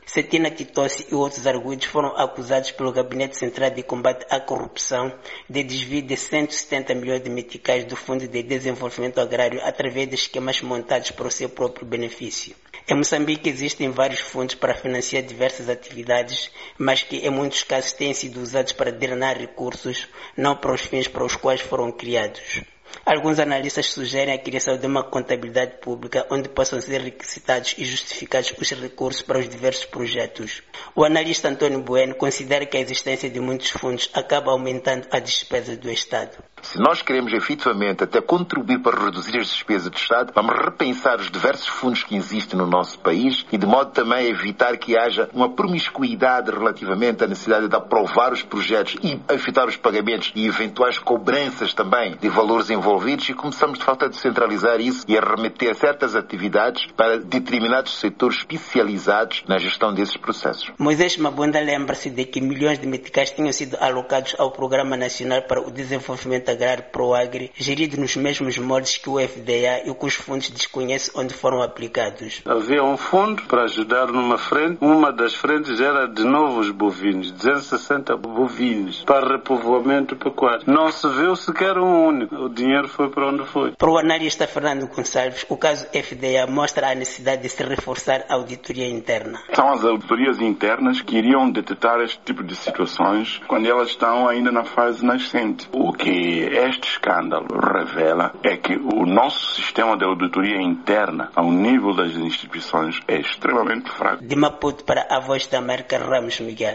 Cetina Titossi e outros arguidos foram acusados pelo Gabinete Central de Combate à Corrupção de desvio de 170 milhões de meticais do Fundo de Desenvolvimento Agrário através de esquemas montados para o seu próprio benefício. Em Moçambique existem vários fundos para financiar diversas atividades, mas que em muitos casos têm sido usados para drenar recursos, não para os fins para os quais foram criados. Alguns analistas sugerem a criação de uma contabilidade pública onde possam ser requisitados e justificados os recursos para os diversos projetos. O analista António Bueno considera que a existência de muitos fundos acaba aumentando a despesa do Estado. Se nós queremos efetivamente até contribuir para reduzir as despesas do Estado, vamos repensar os diversos fundos que existem no nosso país e de modo também a evitar que haja uma promiscuidade relativamente à necessidade de aprovar os projetos e evitar os pagamentos e eventuais cobranças também de valores envolvidos, e começamos de facto a descentralizar isso e a remeter certas atividades para determinados setores especializados na gestão desses processos. Moisés Mabunda lembra-se de que milhões de meticais tinham sido alocados ao Programa Nacional para o Desenvolvimento Agrário PROAGRE, gerido nos mesmos moldes que o FDA, e cujos fundos desconhece onde foram aplicados. Havia um fundo para ajudar numa frente. Uma das frentes era de novos bovinos, 260 bovinos, para repovoamento pecuário. Não se viu sequer um único. O dinheiro foi para onde foi. Para o analista Fernando Gonçalves, o caso FDA mostra a necessidade de se reforçar a auditoria interna. São as auditorias internas que iriam detectar este tipo de situações quando elas estão ainda na fase nascente. O que este escândalo revela é que o nosso sistema de auditoria interna, ao nível das instituições, é extremamente fraco. De Maputo para a Voz da América, Ramos Miguel.